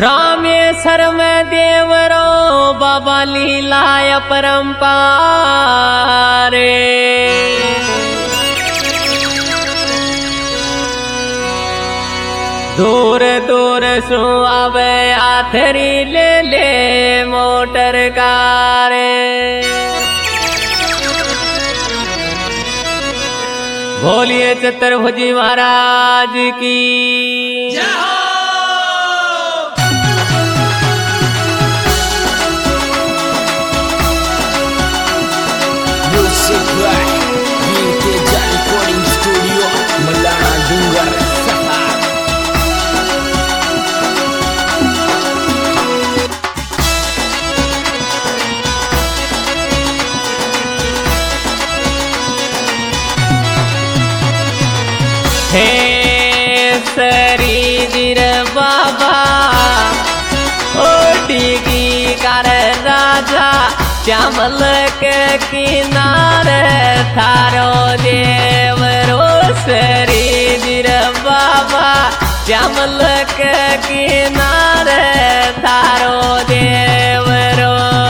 रामेश्वर में देवरो बाबा लीलाय परंपारे दूर दूर सु आवे आथरी ले ले मोटर कारे बोलिए चतुर्भुजी महाराज की रिकॉर्डिंग स्टूडियो मलाना डूंगर हे शरीर बाबा ओटिकी कर राजा श्यामल के किनारे थारो देवरो शरीर बाबा श्यामल के किनारे थारो देवरो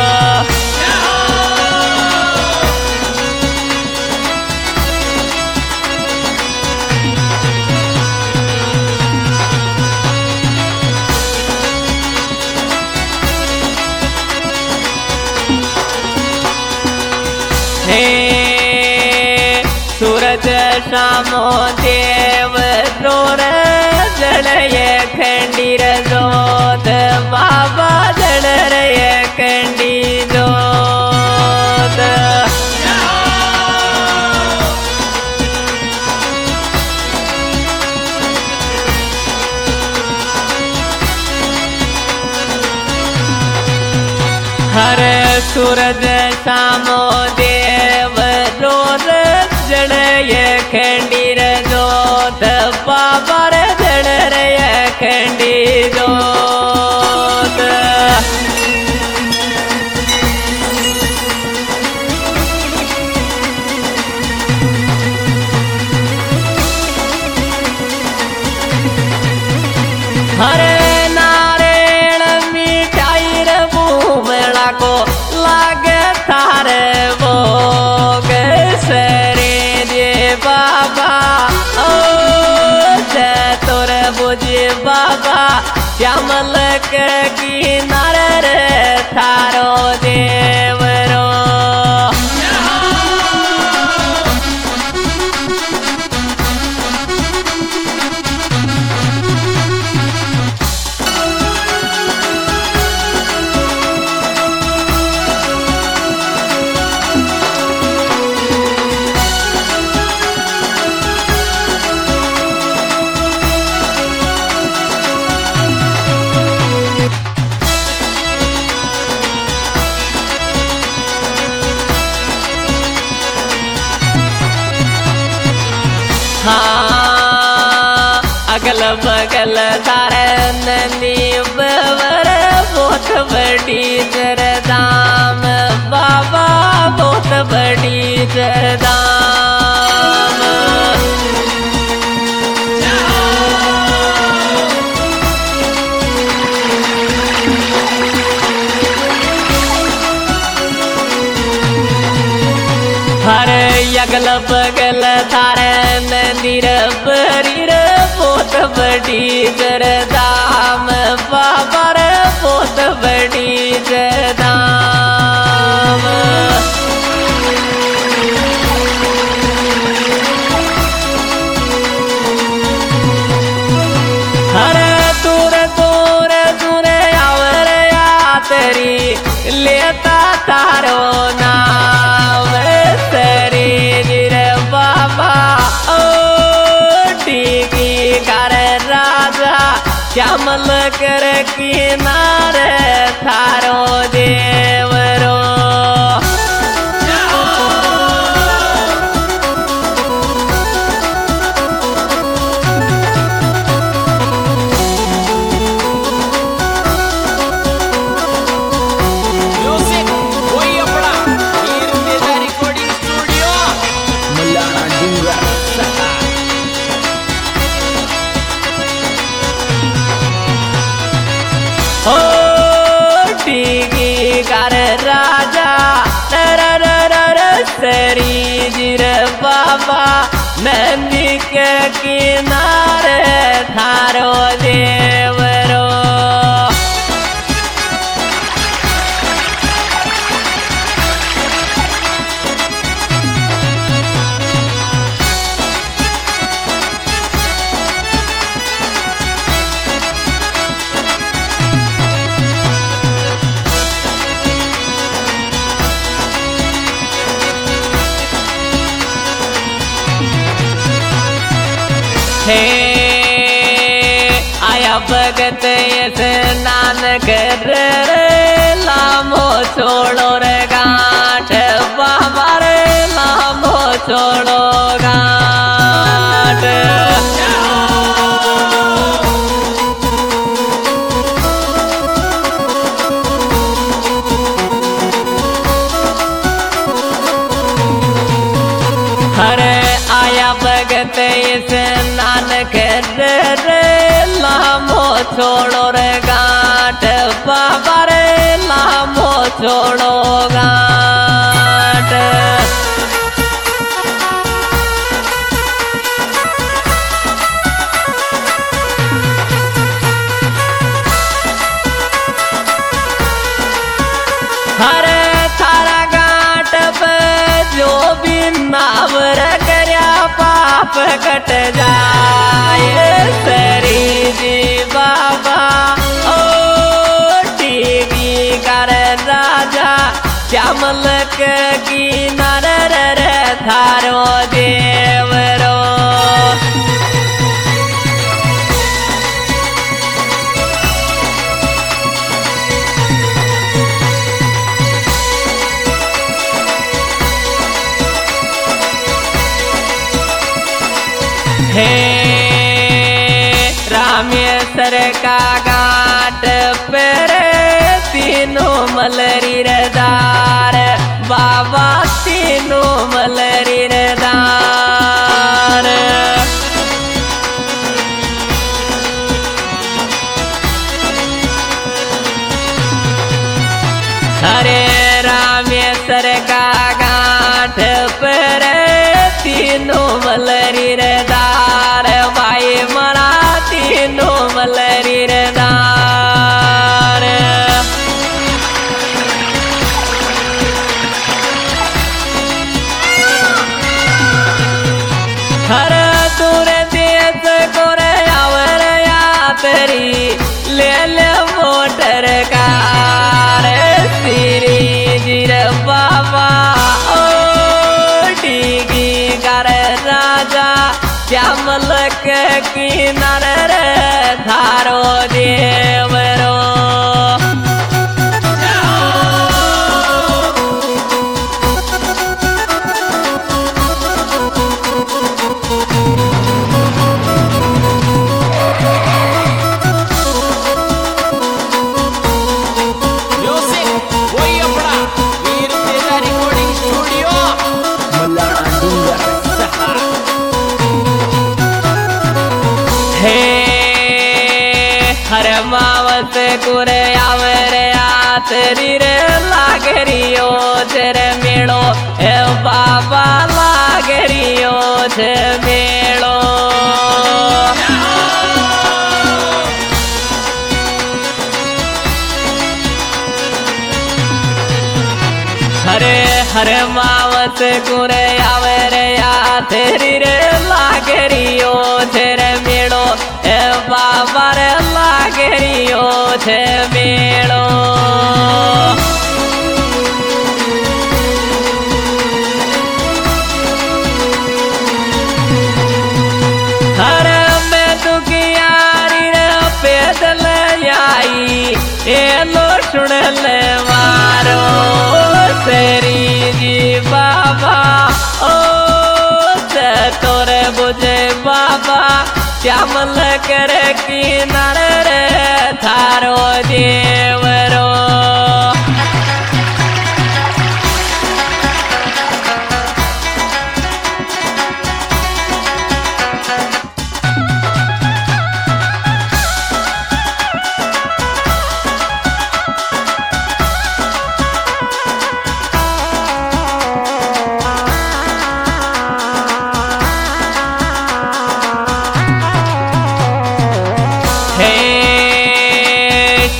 सूरज शामो देव रोर जड़य खंडीर जोत बाबा जड़य खंडी जोत हर सूरज शामो देव रोर जड़य खंडीर जोत बाबा जड़य खंडी जोत हरे नारायण मिठाई बूमड़ा को लागे थारे भोग सरे दे बाबा ओ तोर बुझे बाबा श्यामल के किनारे रे थारो देवरो हाँ अगल बगल सारे नंदी बवर बहुत बड़ी जरदाम बाबा बहुत बड़ी जरदाम हर अगल बगल थारे मंदिर बरीर बहुत बड़ी जरदाम बाबा रे बहुत बड़ी जरदाम हर दूर दूर दूर आवर यात्री लेता तारो नाम शरीर बाबा ओ टीकी कर राजा श्यामल कर किनारे थारो देवरो हो टीकी कर राजा सरी जीर बाबा नंदी के किनारे थारो देवरो हे आया भगत स्नान कर लामो छोड़ो रे गांठ बाबा रे लामो छोड़ो गांठ हरे आया भगत स्नान कर लामो छोड़ो रे गांठ बाबा रे लामो छोड़ो गांठ हरे थारा गांठ पे जो भी नावर करया पाप कट जाए सरी जी बाबा ओ टीवी कर राजा श्यामल के किनारे थारो देवरो हे रामेश्वर का घाट पर तीनों मलरी रदार बाबा तीनों मलरी रदार हरे रामेश्वर का घाट पर तीनों मलरी रदार भाई मरा तीनों मलरी रदार हर दूर देश को रे आवर यात्री ले ले मोटर कार श्री जीर बाबा ओ टीकी कर राजा श्यामल के किनारे थारो देवरो हर मावत कुरे आवरे आतरी रे लागरियो तेरे मेड़ो ए बाबा लागरियो ते मेड़ो हरे हरे मावत कुरे आवरे आतरी रे लागरियो तेरे मेड़ो ए बाबा रे लागरियो ते मेड़ो हरे मैं दुखियारी रे पैदल आई ए लो सुन ले मारो तेरी जी बाबा ओ तोरे बुझे बाबा श्यामल कर किनारे थारो देवरो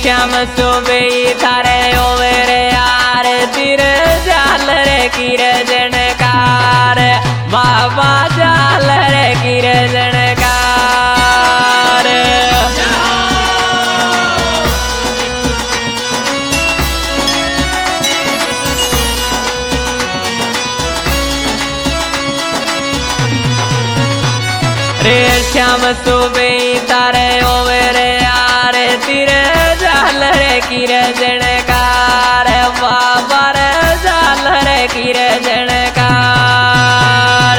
श्याम सुबे थारे ओवेरे यार तिर जाल रे कीर जनकार बाबा जाल रे कीर जनकार रे श्याम सुबे तारे ओवेरे यार तिर जाल रे कीर जनकार बाबा रे जाल रे कीर जनकार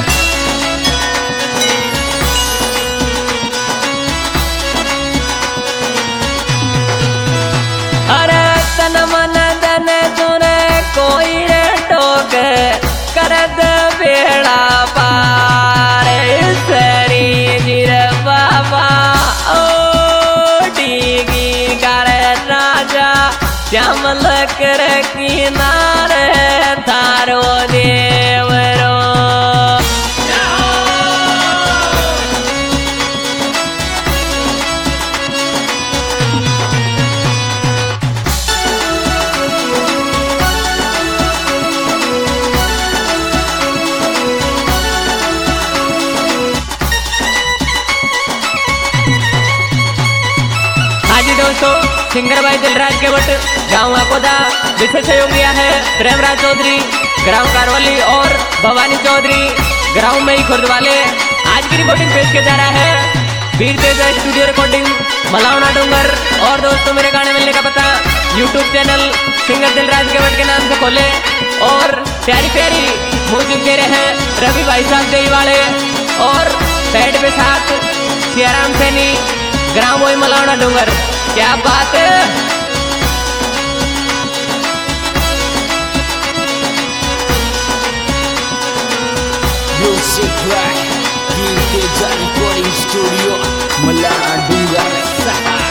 अरे तन मन धन तुने कोई रे टोक करद बेड़ा पार सरी गिर बाबा ओ डीगी कर राजा श्यामल कर किनारे थारो देवरो दोस्तों सिंगर भाई दिलराज के भट्ट गाँव अकोदा विशेष सहयोगिया है प्रेमराज चौधरी ग्राम कारवली और भवानी चौधरी ग्राम में ही खुर्द वाले आज की रिकॉर्डिंग पेश किया जा रहा है वीर तेज स्टूडियो रिकॉर्डिंग मलावना डूंगर। और दोस्तों मेरे गाने मिलने का पता यूट्यूब चैनल सिंगर दिलराज के भट्ट के नाम से खोले और प्यारी प्यारी म्यूजिक दे रहे हैं रवि भाई साहब देवी वाले और पैड पे साथ सियाराम सैनी ग्राम वही मलावना डूंगर। क्या बात है Music by King Teja Recording Studio Malana Dungar.